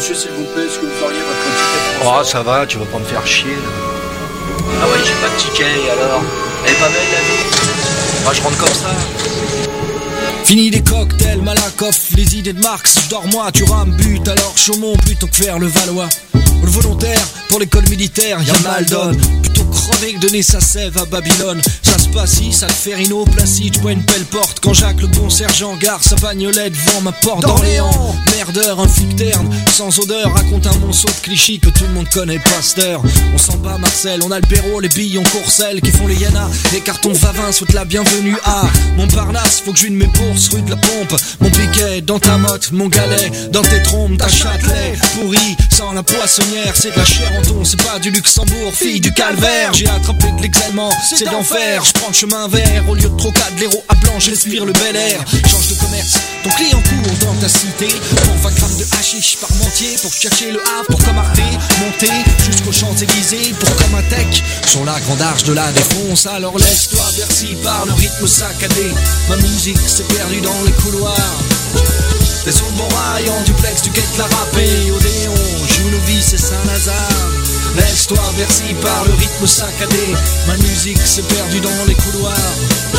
monsieur, s'il vous plaît, est-ce que vous auriez votre ticket de Oh, ça va, tu vas pas me faire chier, là. Ah ouais, j'ai pas de ticket, et alors? Elle est pas belle, la vie? Moi, je rentre comme ça. Fini les cocktails, Malakoff, les idées de Marx. Je dors moi, tu rames, but, alors Chaumont plutôt que faire le Valois. Le volontaire pour l'école militaire, y'a mal donne. Plutôt crever que donner sa sève à Babylone. Ça se passe si, ça te fait Rhino, Placide, je bois une pelle porte. Quand Jacques le bon sergent gare sa bagnolette devant ma porte d'Orléans. Merdeur, un flic terne, sans odeur, raconte un monceau de Clichy que tout le monde connaît, Pasteur. On s'en bat Marcel, on a le Béraud, les billes, on courcelle qui font les Yana. Les cartons Vavin souhaitent la bienvenue à Montparnasse, faut que je une mes bourses, rue de la Pompe. Mon piquet dans ta motte, mon galet, dans tes trompes, ta Châtelet. Pourri, sans la poissonnière, c'est de la chair en ton, c'est pas du Luxembourg, fille du calvaire. J'ai attrapé de l'exalement, c'est d'enfer. Je prends le chemin vert, au lieu de Trocadéro à Blanche, respire le bel air. Change de commerce, ton client court dans ta cité. Pour 20 grammes de hashish par mentier, pour chercher le Havre, pour comme Arte, monter jusqu'aux Champs-Élysées, pour comme un tech, sur la grande arche de la Défonce. Alors laisse-toi Bercy par le rythme saccadé. Ma musique s'est perdue dans les couloirs. T'es sur le bon rail en duplex, tu quittes la râpée. Odéon, joue nos vies, c'est Saint-Lazare. Laisse-toi Bercy par le rythme saccadé. Ma musique s'est perdue dans les couloirs.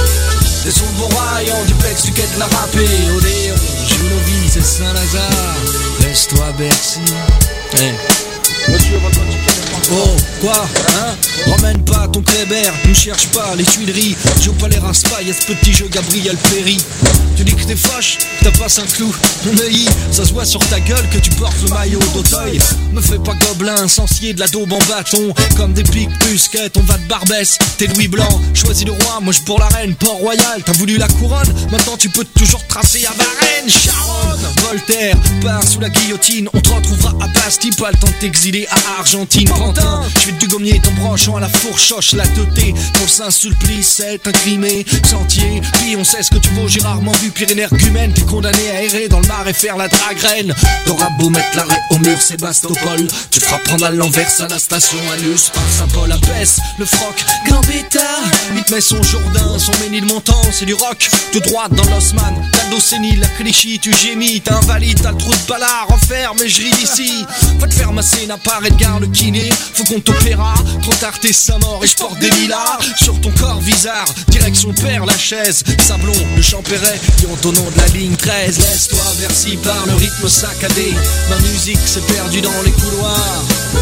T'es sur le bon rail en duplex, tu quittes la râpée. Odéon, joue nos vies, c'est Saint-Lazare. Laisse-toi Bercy. Hey. Monsieur, votre ticket de Oh, quoi, hein? Ramène pas ton Kléber, ne cherche pas les Tuileries. Joue pas les raspas, y'a ce petit jeu Gabriel Péry. Tu dis que t'es fâche, que t'as passé un clou. Mais ça se voit sur ta gueule que tu portes le maillot d'Auteuil. Me fais pas gobelin, sensier de la daube en bâton. Comme des piques busquettes, on va de Barbès. T'es Louis Blanc, choisis le roi, moi je pour la reine. Port-Royal, t'as voulu la couronne, maintenant tu peux toujours tracer à Varennes. Charonne, Voltaire, part sous la guillotine. On te retrouvera à Bastille, pas le temps de t'exiler à Argentine. Pantin, je vais du gommier ton branchon à la fourchoche, la teuté. Pour Saint-Sulpice, c'est incrimé, sentier. Puis on sait ce que tu vaux, j'ai rarement vu Pyrénées-Argumène. T'es condamné à errer dans le mar et faire la dragraine. T'auras beau mettre l'arrêt au mur Sébastopol, tu te feras prendre à l'envers à la station Alus par Saint-Paul. Abaisse le froc, Gambetta. Il te met son Jourdain, son Ménilmontant, c'est du rock. Tout droit dans l'Osman, t'as le dos sénile, la Clichy, tu gémis. T'es invalide, t'as le trou de Ballard, enferme et je ris d'ici. Va te faire masser, n'a pas arrêt de garde le kiné. Faut qu'on t'opéra, trop tard t'es sa mort et je porte des lilas sur ton corps bizarre. Direction Père Lachaise, Sablon, le Champéret, qui ont au nom de la ligne 13. Laisse-toi Bercy par le rythme saccadé. Ma musique s'est perdue dans les couloirs.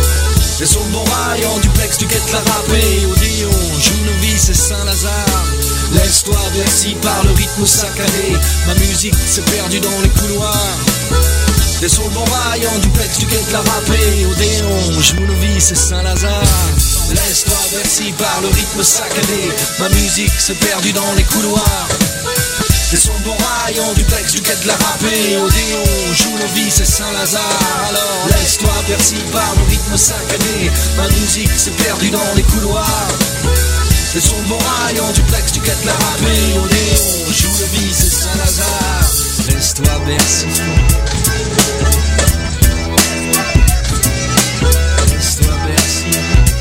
Et sur le bon rail en duplex tu guettes la râpée. Odéon, joue nos vies, c'est Saint-Lazare. Laisse-toi Bercy par le rythme saccadé. Ma musique s'est perdue dans les couloirs. T'es sur le bon rail en duplex, tu guettes la râpée. Odéon, joue nos vies, c'est Saint-Lazare. Laisse-toi Bercy par le rythme saccadé. Ma musique s'est perdue dans les couloirs. T'es sur le bon rail en duplex, tu guettes la râpée. Odéon, joue nos vies, c'est Saint-Lazare. Alors laisse-toi Bercy par le rythme saccadé. Ma musique s'est perdue dans les couloirs. T'es sur le bon rail en duplex, tu guettes la râpée. Odéon, joue nos vies, c'est Saint-Lazare. Laisse-toi Bercy. Laisse-toi Bercy.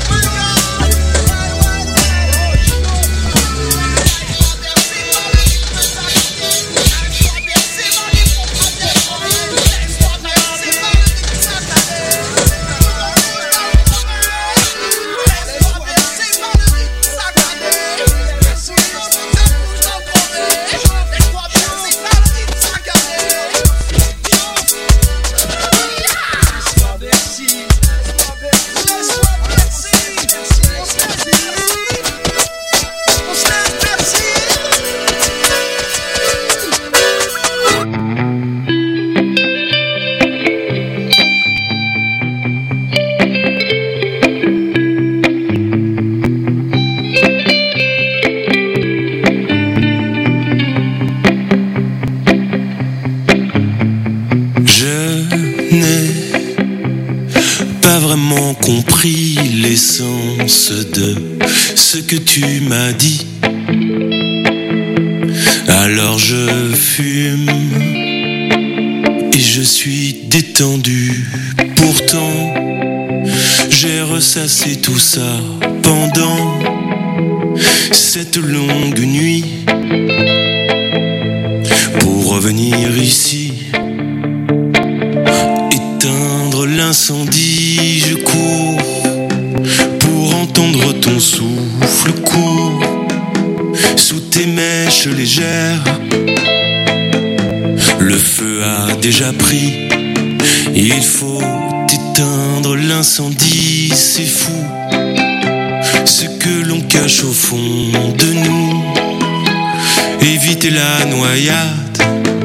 Compris l'essence de ce que tu m'as dit. Alors je fume et je suis détendu. Pourtant j'ai ressassé tout ça pendant cette longue nuit pour revenir ici, éteindre l'incendie, je cours pour entendre ton souffle court sous tes mèches légères. Le feu a déjà pris, il faut éteindre l'incendie, c'est fou ce que l'on cache au fond de nous. Éviter la noyade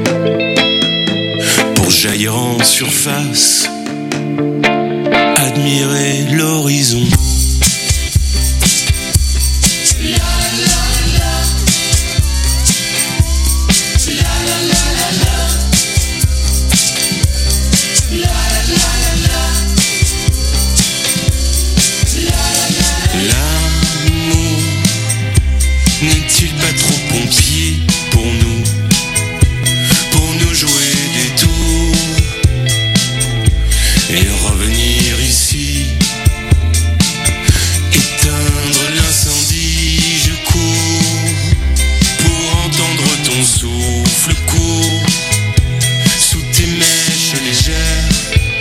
pour jaillir en surface, admirer l'horizon. N'est-il pas trop pompier pour nous jouer des tours et revenir ici, éteindre l'incendie, je cours pour entendre ton souffle court sous tes mèches légères.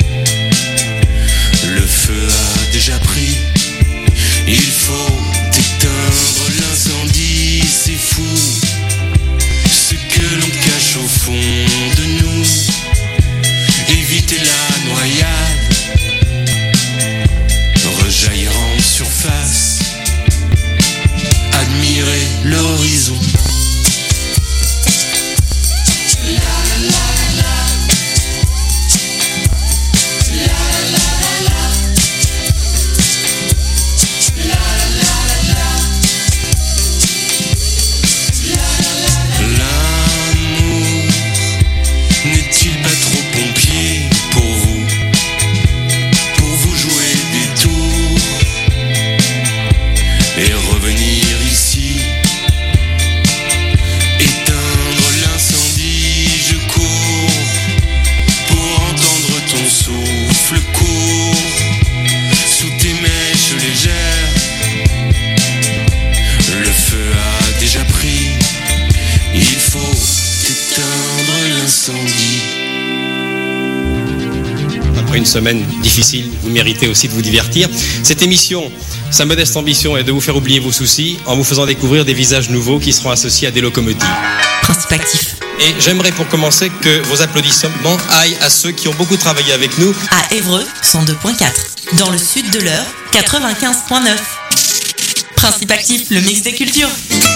Le feu a déjà pris, il faut éteindre l'incendie, c'est fou ce que l'on cache au fond de nous. Éviter la noyade, rejaillir en surface, admirer l'horizon. N'est-il pas trop pompier pour vous jouer des tours et revenir ici, éteindre l'incendie, je cours pour entendre ton souffle court sous tes mèches légères. Le feu a déjà pris, il faut éteindre l'incendie. Après une semaine difficile, vous méritez aussi de vous divertir. Cette émission, sa modeste ambition est de vous faire oublier vos soucis en vous faisant découvrir des visages nouveaux qui seront associés à des locomotives. Principe actif. Et j'aimerais pour commencer que vos applaudissements aillent à ceux qui ont beaucoup travaillé avec nous. À Évreux, 102.4. Dans le sud de l'Eure, 95.9. Principe actif, le mix des cultures.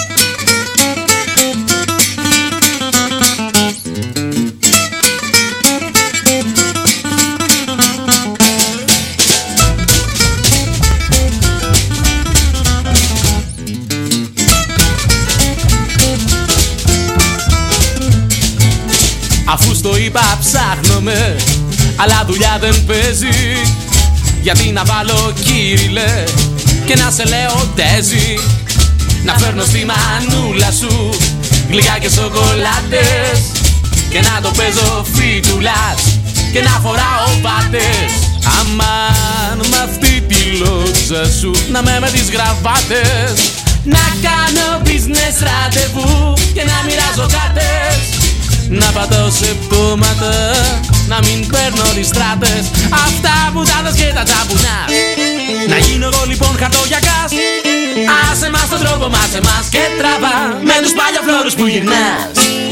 Αφού στο είπα ψάχνομαι, αλλά δουλειά δεν παίζει. Γιατί να βάλω Κύριλε και να σε λέω Ντέζι. Να φέρνω στη μανούλα σου γλυκά και σοκολάτες και να το παίζω φιτουλάς και να φοράω βάτες. Αμάν μ' αυτή τη λόξα σου να με τις γραβάτες. Να κάνω business ραντεβού και να μοιράζω κάρτες. Να πατώ σε πτώματα, να μην παίρνω τις στράτες. Αυτά που τάδες και τα τσαπουνάς. Να γίνω εγώ λοιπόν χαρτογιακάς. Άσε μας τον τρόπο μας εμάς και τραβά με τους παλιοφλόρους που γυρνάς.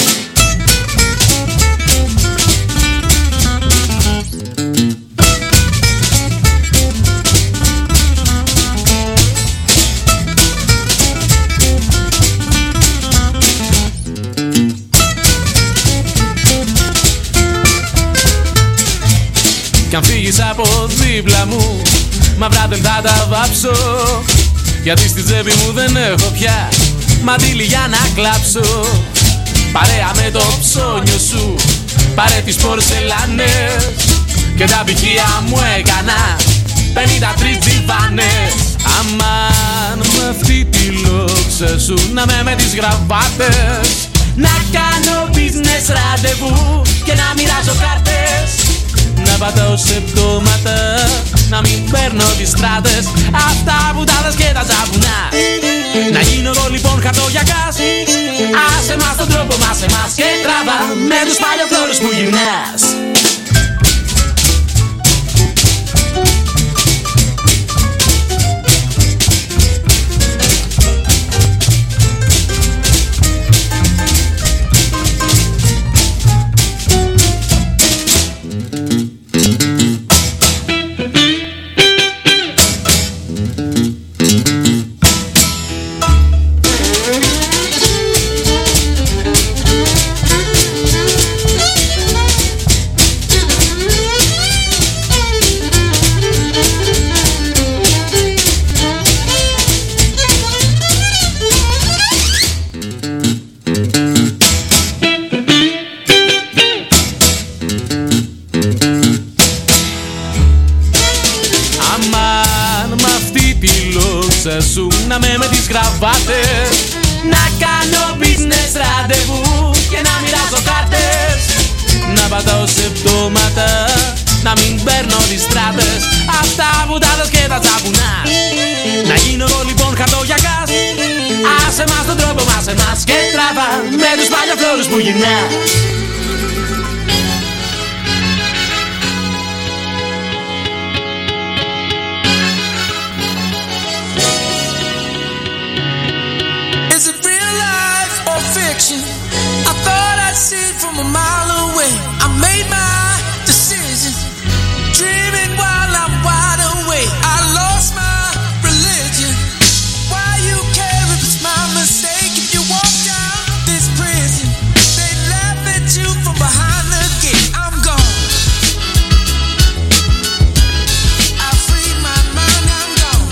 Κι αν φύγεις από δίπλα μου, μαυρά δεν θα τα βάψω. Γιατί στη τσέπη μου δεν έχω πια μαντήλι για να κλάψω. Παρέα με το ψώνιο σου, πάρε τις πορσελάνες και τα πηχεία μου έκανα 53 τζιβάνες. Αμάν με αυτή τη λόξα σου να με τις γραβάτες. Να κάνω business ραντεβού και να μοιράζω κάρτες. Να πατάω σε πτώματα, να μην παίρνω τις στράτες. Αυτά που τάδες και τα τσαπουνά. Να γίνω εγώ λοιπόν χαρτογιακάς. Άσε μας τον τρόπο μας εμάς και τραβά με τους παλιοφλόρους που γυρνάς. να με τις γραβάτες, να κάνω business ραντεβού και να μοιράζω κάρτες, να πατάω σε πτώματα, να μην παίρνω τις στράτες, αυτά βουτάδες και τα τσαπουνά. Να γίνω εγώ λοιπόν χαρτογιακάς, άσε μας τον τρόπο μας εμάς και τραβά με τους παλιοφλόρους που γυρνά. Is it real life or fiction? I thought I'd see it from a mile away. I made my decision, dreaming while I'm wide awake. I lost my religion. Why you care if it's my mistake? If you walk down this prison, they laugh at you from behind the gate. I'm gone. I freed my mind, I'm gone.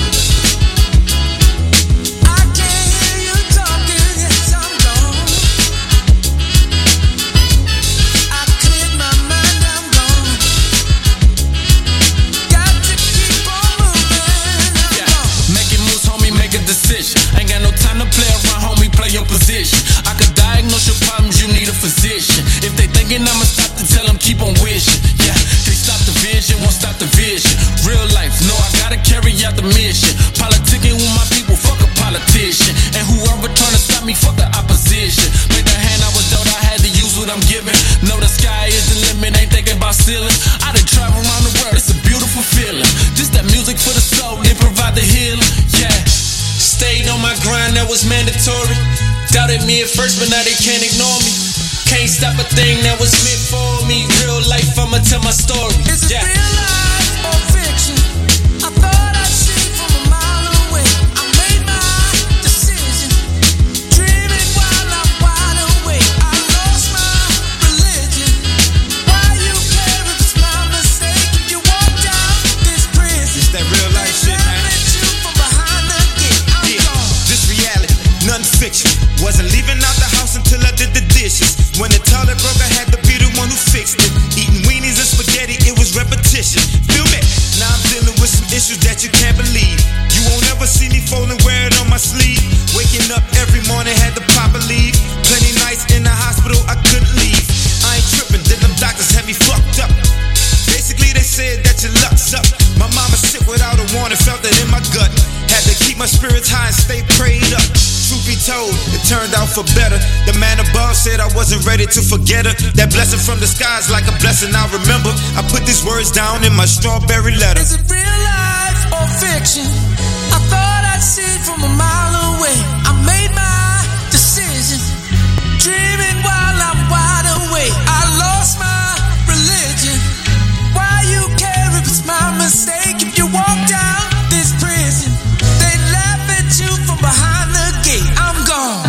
I can't hear you talking, yes, I'm gone. I cleared my mind, I'm gone. Got to keep on moving, I'm gone. Making moves, homie, make a decision. Ain't got no time to play around, homie, play your position. I could diagnose your problems, you need a physician. If they thinking I'ma stop to tell them keep on wishing. Yeah, they stop the vision, won't stop the vision. Real life, no, I gotta carry out the mission. Politicking with my people, fuck a politician. And whoever trying to stop me, fuck the opposition. Make the hand I was dealt, I had to use what I'm given. Know the sky is the limit, ain't thinking about stealing. I done travel around the world, it's a beautiful feeling. Just that music for the soul, it provide the healing. Yeah. Stayed on my grind, that was mandatory. Doubted me at first, but now they can't ignore me. Can't stop a thing that was meant for me. Real life, I'ma tell my story. Is it real life or fiction? I thought I'd see it from a mile away. I made my decision, dreaming while I'm wide awake. I lost my religion. Why you care if it's my mistake? If you walk down this prison, It's that real life shit, man. laugh at you from behind the gate. I'm gone. This reality, none fiction. Wasn't leaving out the house until I did the dishes. When the toilet broke, I had to be the one who fixed it. Eating weenies and spaghetti, it was repetition. Feel me? Now I'm dealing with some issues that you can't believe. You won't ever see me folding, wear it on my sleeve. Waking up every morning, had to pop a leave. Plenty nights in the hospital, I couldn't leave. I ain't tripping, then them doctors had me fucked up. Basically, they said that your luck's up. My mama sick without a warning, felt it in my gut. Had to keep my spirits high and stay prayed up. Truth be told, it turned out for better. The man above said I wasn't ready to forget her. That blessing from the skies like a blessing I remember. I put these words down in my strawberry letter. Is it real life or fiction? I thought I'd see it from a mile away. I made my decision, dreaming while I'm wide awake. I lost my religion. Why you care if it's my mistake? If you walk down this prison, they laugh at you from behind the gate. I'm gone.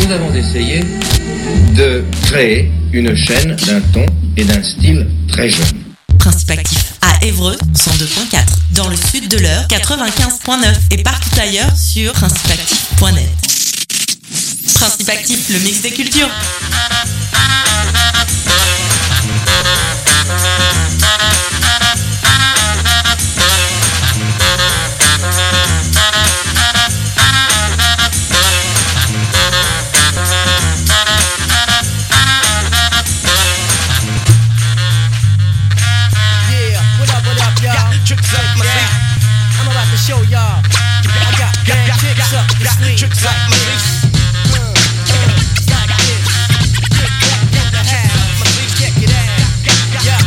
nous avons essayé de créer une chaîne d'un ton et d'un style très jeune. Principe actif à Évreux 102.4, dans le sud de l'Eure 95.9 et partout ailleurs sur principeactif.net. Principe actif, le mix des cultures. I'm about to show y'all. I got bad tricks up the sleeve. Tricks like my sleeves. Like this. Trick the half. My sleeves check it out. Yeah.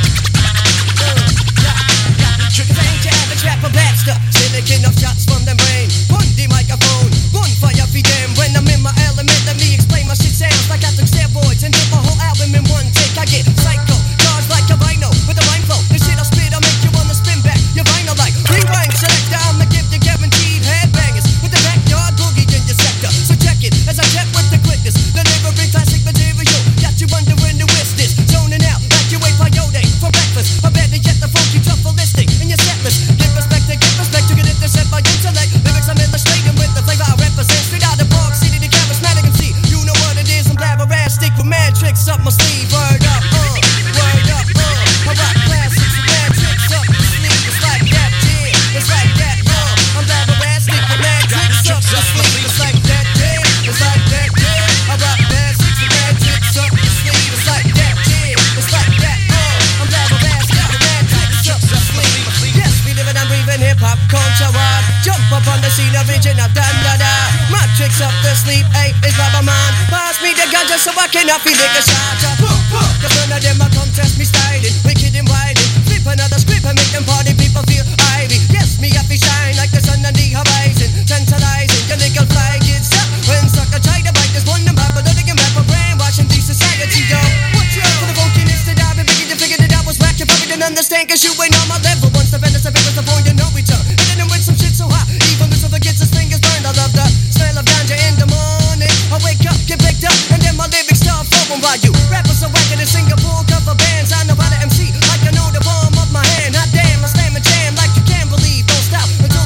Cause I ain't your average rapper blaster. Silicon of shots from them brain. One the microphone. One fire for them. When I'm in my element, let me explain my shit sounds like I took steroids and did my whole album in one take. I get psycho. Charged like a rhino with a rhyme flow. The shit I spit, I'll make you wanna spin back. Your vinyl like rewind selector. I'ma give you guaranteed headbangers with the backyard boogie in your sector. So check it as I check with the quickness. Delivering classic material. Got you wondering who is this? Zoning out like you ate peyote for breakfast. I better get the funky truffleistic in your set list. Give respect to get it to set by intellect. Lyrics I'm illustrating with the flavor I represent. Straight out of Park City, the charismatic MC. You know what it is, I'm blabberastic with mad tricks up my sleeve. Word up, word up, I rock classics with mad tricks up my sleeve. It's like that, yeah, it's like that, I'm blabberastic with mad tricks up my sleeve. It's like that, yeah, it's like that, yeah, I rock classics with mad tricks up my sleeve. It's like that, yeah, it's like that, I'm blabberastic with mad tricks up my sleeve. Yes, we living and breathing hip-hop culture wide. Jump up on the scene, original, da-da-da. My tricks up the sleeve, ayy, it's rubber man. Pass me the ganja so I can feel like a shot. Cause none of them a come test me styling, wicked and wilding. Flip another script and make them party people feel ivy. Yes, me have to shine like the sun on the horizon. Tantalizing, your little fly gets up. When sucker try to bite this one, them bad, but nothing can back for brainwashing the society, yo. What's your for the funkiness that I've been beginning to figure that I was whack. You probably didn't understand cause you ain't on my level. Once the vendors have the point, you know we turn. Hitting them with some shit so hot, even Mr. forgets his fingers burned. I love the smell of ganja in the morning. I wake up, get picked up, and then my lyrics start flowing while you rappers are whacking in Singapore cover bands. I know how to MC like I know the palm of my hand. Hot damn, I slam and jam like you can't believe. Don't stop until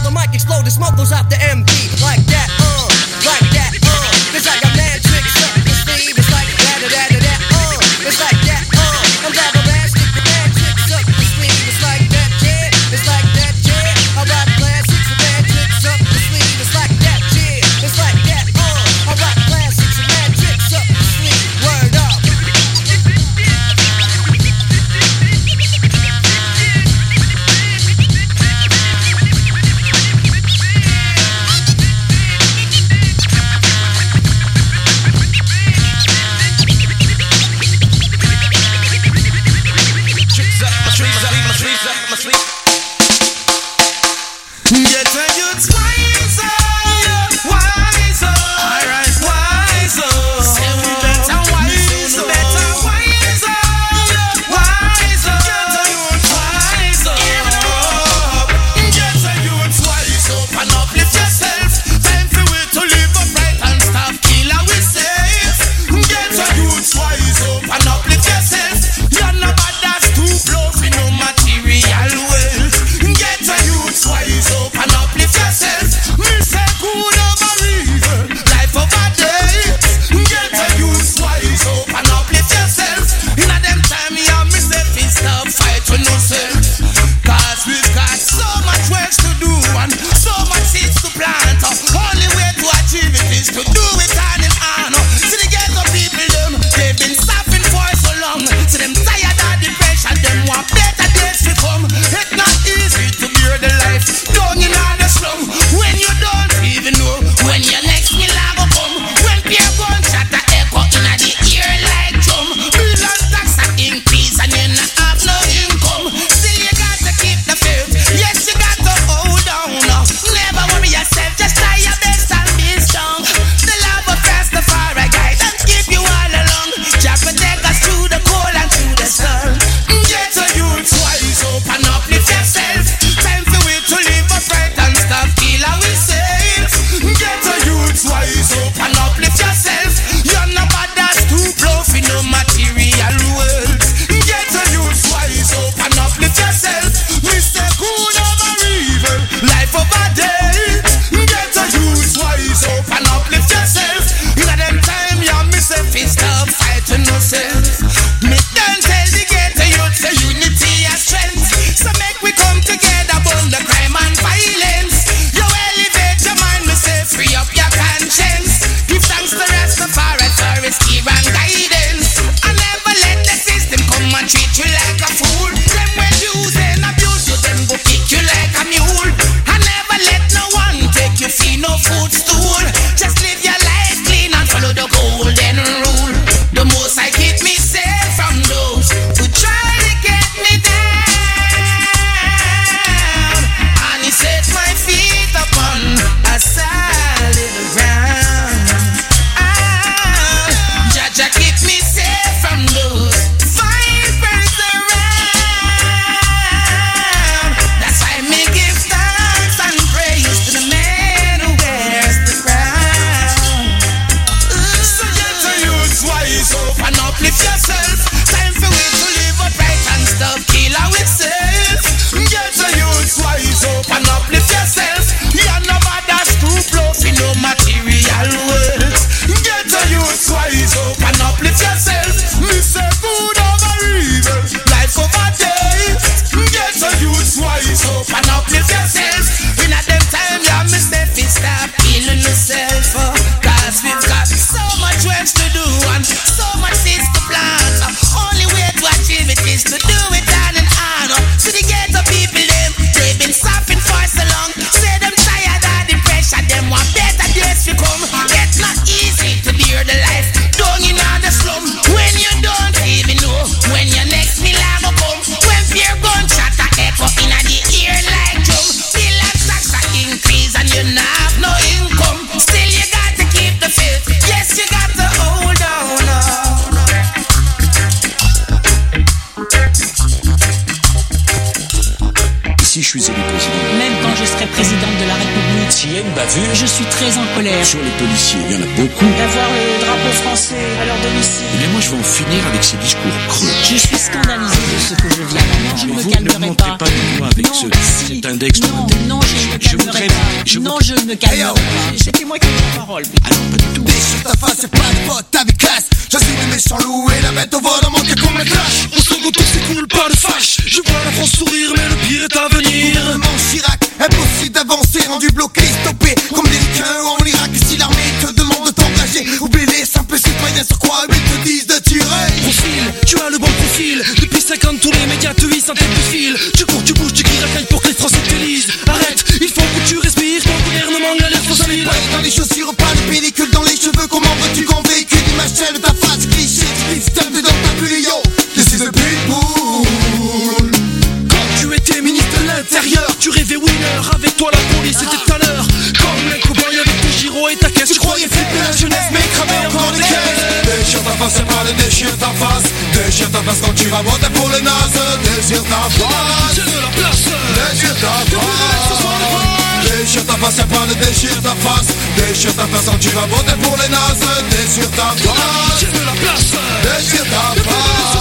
as vu? Je suis très en colère. Sur les policiers, il y en a beaucoup. D'avoir le drapeau français à leur domicile. Mais moi, je vais en finir avec ces discours creux. Je suis scandalisé de ce que je viens. Non, je ne me calmerai pas. Pas du doigt avec cet index. Non, je ne me calmerai pas. Non, je ne me calmerai pas. C'était moi qui ai la parole. Alors, pas du tout. Déchire ta face, c'est pas de pote avec classe. J'assume les méchants loups et la bête au vol en manque qu'on me clash. On sent qu'on s'écoule pas de fâche. Je vois la France sourire, mais le pire est à venir. Gouvernement Chirac, impossible d'avancer, rendu bloqué, stoppé comme des liqueurs en Irak. Et si l'armée te demande de t'engager, oublie les simples citoyens sur quoi ils te disent de tirer. Profil, tu as le bon profil. Depuis 50, tous les médias te hissent en tête de file. Tu cours, tu bouges, tu cries racaille pour que les Français t'élisent. Arrête, il faut que tu respires. Ton gouvernement galère facile. Dans les chaussures, pas de pellicule dans les cheveux. Comment veux-tu qu'on véhicule l'image de ta face cliché? Système de dans ta bulle, yo. This is a pitbull. Quand tu étais ministre de l'Intérieur, tu rêvais winner. Avec toi la police était tout à l'heure. Comme un cow-boy avec ton giro et ta caisse. Tu croyais flipper la jeunesse, mais cramer encore des caisses. Déchire ta face, c'est pas le déchire ta face. Déchire ta face quand tu vas voter pour les nazes. Déchire ta face. J'ai de la place. Déchire ta face. Déchire ta face, c'est pas le déchire ta face. Déchire ta face quand tu vas voter pour les nazes. Déchire ta face. J'ai de la place. Déchire ta face.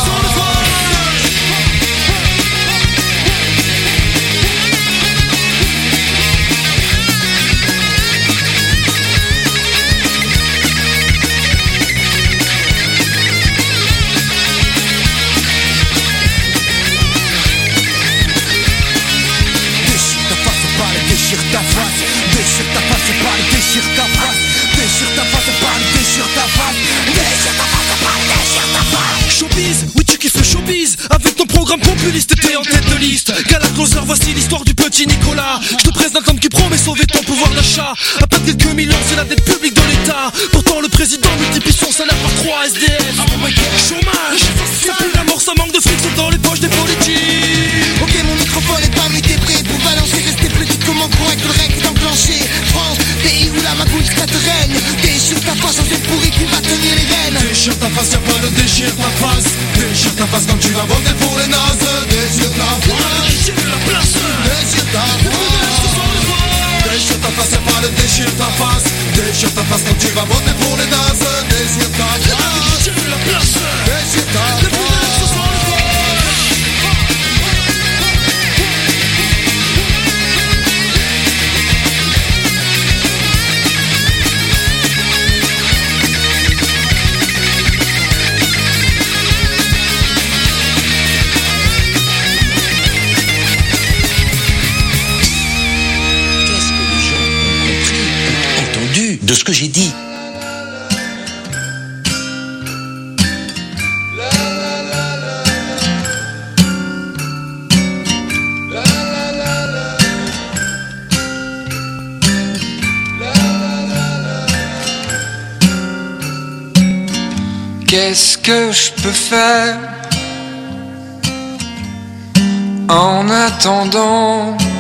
Déchire ta face, déchire ta face, c'est pas le déchire ta face. Déchire ta face, c'est pas le déchire ta face. Déchire ta face, c'est pas le déchire ta face. Showbiz, oui tu kiffes le showbiz. Avec ton programme populiste, t'es en tête de liste. Gala Closer, voici l'histoire du petit Nicolas. Je te présente l'homme qui promet sauver ton pouvoir d'achat. À pas quelques millions, c'est la dette publique de l'État. Pourtant le président multiplie son salaire par 3 SDF. Chômage, ça pue la mort, ça manque de fric, c'est dans les poches des politiques. Ok, mon microphone est pas mis, t'es prêt pour balancer. Restez plus vite, comment correct le règle est enclenché. France, pays où la magouille ça te règne. Déchire ta face, un pourri qui va tenir les rênes. Déchire ta face, y'a pas de déchire ta face. Déchire ta face quand tu vas voter pour les nazes. Déchire ta face. J'ai de la place. Déchire ta face. Déchire ta face, y'a pas de déchire ta face. Déchire ta face quand tu vas voter pour les nazes. Déchire ta face. J'ai de la place. Déchire ta face. De ce que j'ai dit. Qu'est-ce que je peux faire en attendant?